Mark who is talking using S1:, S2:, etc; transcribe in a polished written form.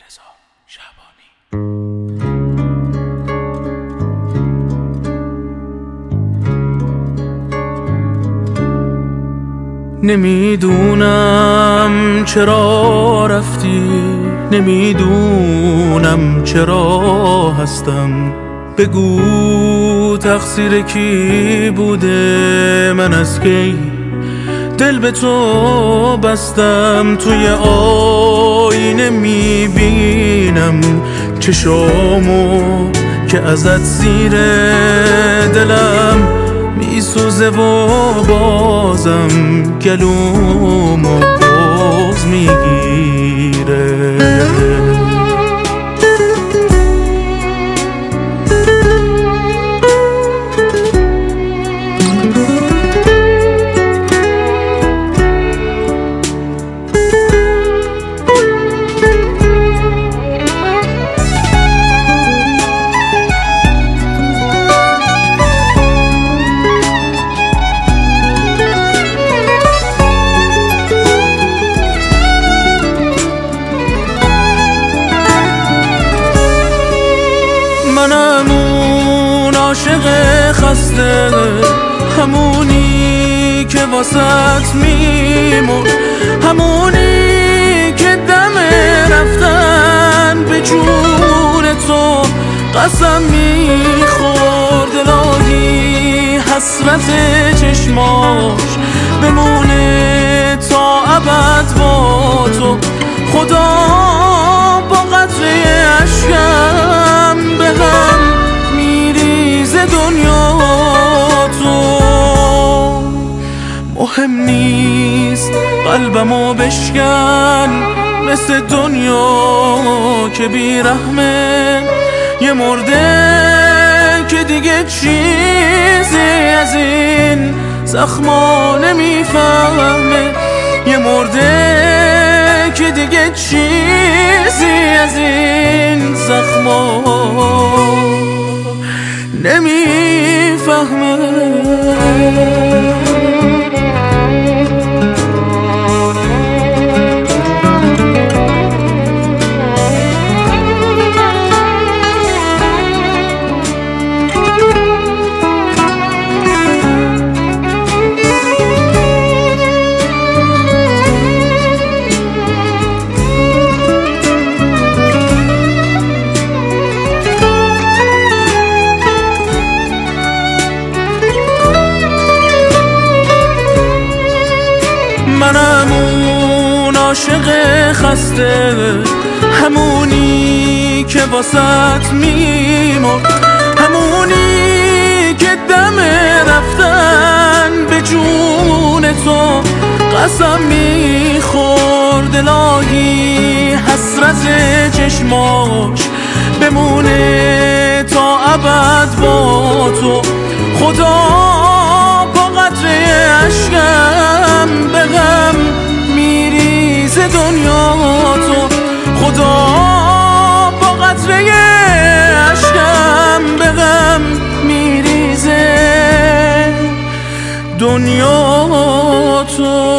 S1: رضا شعبانی. نمیدونم چرا رفتی، نمیدونم چرا هستم. بگو تقصیر کی بوده، من از کی دل به تو بستم. توی آینه میبینم چشامو که ازت زیر دلم میسوزه و بازم گلومو باز میگیره. منم اون عاشق خسته، همونی که واسط میمرد، همونی که دم رفتن به جون تو قسم میخورد. الهی حسرت چشماش بمونه تا ابد با تو. خدا با قطره اشکم به هم میریزه دنیا تو. مهم نیست قلبمو بشکن مثل دنیا که بیرحمه. یه مرده که دیگه چیزی از این زخما نمیفهمه. یه مرده که دیگه چیزی از این زخما نمیفهمه. منم اون عاشق خسته، همونی که واسط میمرد، همونی که دم رفتن به جون تو قسم میخورد. الهی حسرت چشماش بمونه تا ابد با تو. خدا با قطره اشکم به غم میریزه دنیا تو. خدا با قطره اشکم به غم میریزه دنیا تو.